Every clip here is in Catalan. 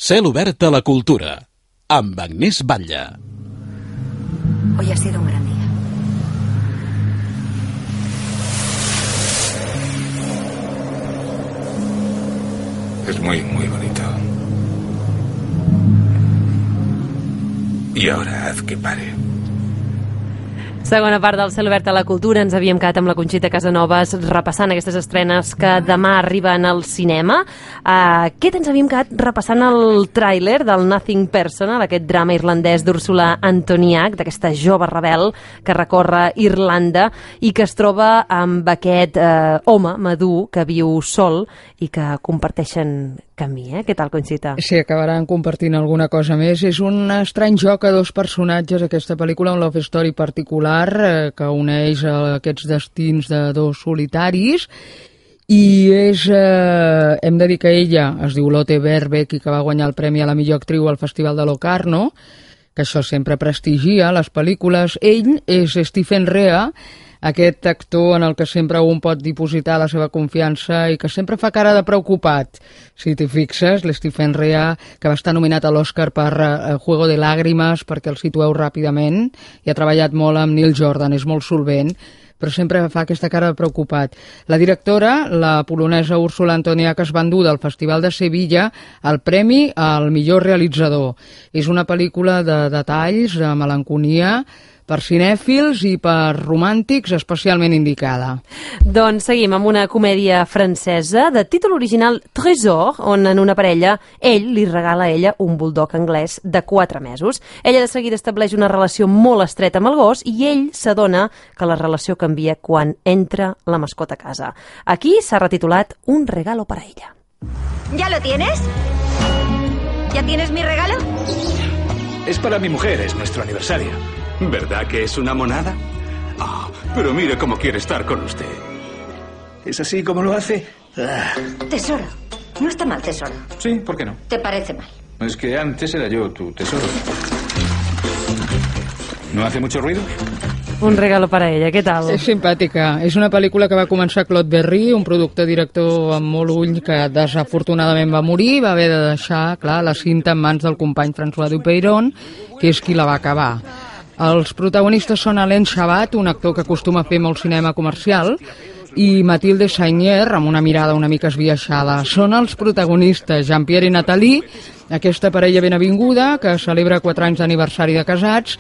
Cel obert a la cultura, amb Agnès Batlle. Hoy ha sido un gran día. Es muy, muy bonito. Y ahora haz que pare. Segona part del Cel obert a la cultura. Ens havíem quedat amb la Conxita Casanovas repassant aquestes estrenes que demà arriben al cinema. Aquest ens havíem quedat repassant el tràiler del Nothing Personal, aquest drama irlandès d'Úrsula Antoniak, d'aquesta jove rebel que recorre Irlanda i que es troba amb aquest home madur que viu sol i que comparteixen camí, Què tal, Conxita? Sí, acabaran compartint alguna cosa més. És un estrany joc a dos personatges, aquesta pel·lícula, un love story particular que uneix aquests destins de dos solitaris, i és, hem de dir que ella es diu Lotte Berbeck i que va guanyar el premi a la millor actriu al Festival de Locarno, que això sempre prestigia les pel·lícules. Ell és Stephen Rea, aquest actor en el que sempre un pot dipositar la seva confiança i que sempre fa cara de preocupat. Si t'hi fixes, l'Stephen Rea, que va estar nominat a l'Oscar per Juego de Lágrimas, perquè el situeu ràpidament, i ha treballat molt amb Neil Jordan, és molt solvent, però sempre fa aquesta cara de preocupat. La directora, la polonesa Úrsula Antoniak, es va endur del Festival de Sevilla el premi al millor realitzador. És una pel·lícula de detalls, de melanconia, per cinèfils i per romàntics, especialment indicada. Doncs seguim amb una comèdia francesa de títol original Trésor, on en una parella ell li regala a ella un bulldog anglès de 4 mesos. Ella de seguida estableix una relació molt estreta amb el gos i ell s'adona que la relació canvia quan entra la mascota a casa. Aquí s'ha retitulat Un regalo para ella. ¿Ya lo tienes? ¿Ya tienes mi regalo? Es para mi mujer, es nuestro aniversario. ¿Verdad que es una monada? Ah, pero mire cómo quiere estar con usted. ¿Es así como lo hace? Tesoro. No está mal, tesoro. Sí, ¿por qué no? ¿Te parece mal? Es que antes era yo tu tesoro. ¿No hace mucho ruido? Un regalo para ella, què tal? És simpàtica. És una pel·lícula que va començar Claude Berry, un productor-director amb molt ull que desafortunadament va morir, va haver de deixar, clar, la cinta en mans del company François Dupeyron, que és qui la va acabar. Els protagonistes són Alain Chabat, un actor que acostuma a fer molt cinema comercial, i Mathilde Seigner, amb una mirada una mica esbiaixada. Són els protagonistes, Jean-Pierre i Nathalie, aquesta parella ben avinguda, que celebra 4 anys d'aniversari de casats,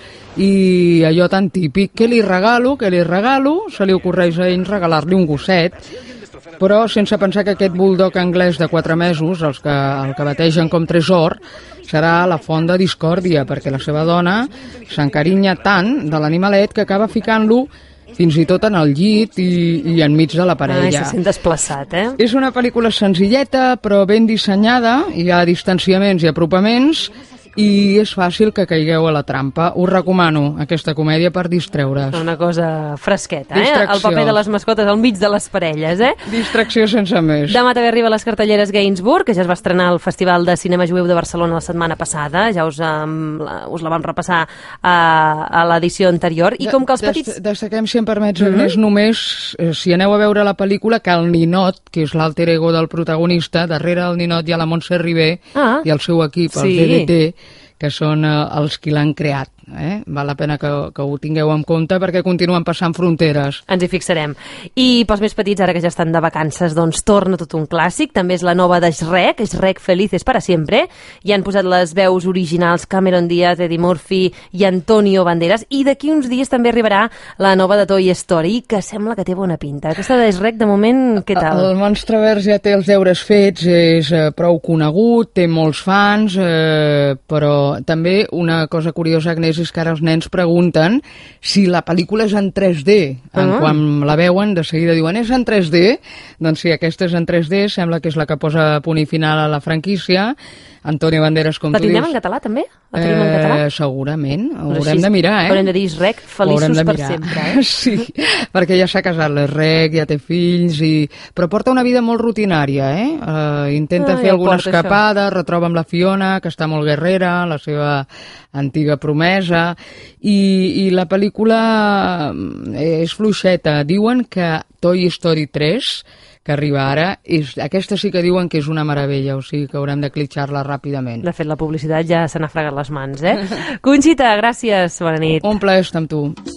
i allò tan típic, què li regalo, se li ocorreix a ell regalar-li un gosset, però sense pensar que aquest bulldog anglès de 4 mesos, el que bategen com Tresor, serà la font de discòrdia, perquè la seva dona s'encarinya tant de l'animalet que acaba ficant-lo fins i tot en el llit i enmig de la parella. Se sent desplaçat, És una pel·lícula senzilleta, però ben dissenyada, hi ha distanciaments i apropaments, i és fàcil que caigueu a la trampa. Us recomano aquesta comèdia per distreure's. Una cosa fresqueta, Distracció. El paper de les mascotes al mig de les parelles, Distracció sense més. Demà també arriba a les cartelleres Gainsbourg, que ja es va estrenar al Festival de Cinema Jueu de Barcelona la setmana passada. Ja us la vam repassar a l'edició anterior. I com que els petits... Destaquem, si em permets, Agnès, només, si aneu a veure la pel·lícula, que el ninot, que és l'alter ego del protagonista, darrere del ninot hi ha la Montse Ribé i el seu equip, el DDT, que són els qui l'han creat. Val la pena que ho tingueu en compte perquè continuen passant fronteres. Ens hi fixarem. I pels més petits, ara que ja estan de vacances, doncs torna tot un clàssic. També és la nova de Shrek Felices para siempre. I han posat les veus originals Cameron Diaz, Eddie Murphy i Antonio Banderas. I d'aquí uns dies també arribarà la nova de Toy Story, que sembla que té bona pinta. Aquesta de Shrek, de moment, què tal? El Monstre Verd ja té els deures fets, és prou conegut, té molts fans, però també una cosa curiosa, Agnès, és que ara els nens pregunten si la pel·lícula és en 3D. Quan la veuen, de seguida diuen, és en 3D? Doncs sí, aquesta és en 3D, sembla que és la que posa punt i final a la franquícia. Antonio Banderas, com tu dius... La tindrem en català, també? La tenim en català? Segurament, haurem de mirar, Haurem de dir Shrek, feliços per sempre, Sí, perquè ja s'ha casat l'Shrek, ja té fills, però porta una vida molt rutinària, Intenta fer alguna escapada, retroba amb la Fiona, que està molt guerrera, la seva antiga promesa, i la pel·lícula és fluixeta. Diuen que Toy Story 3, que arriba ara. Aquesta sí que diuen que és una meravella, o sigui que haurem de clitxar-la ràpidament. De fet, la publicitat ja se n'ha fregat les mans, eh? Conxita, gràcies, bona nit. Un plaer estar amb tu.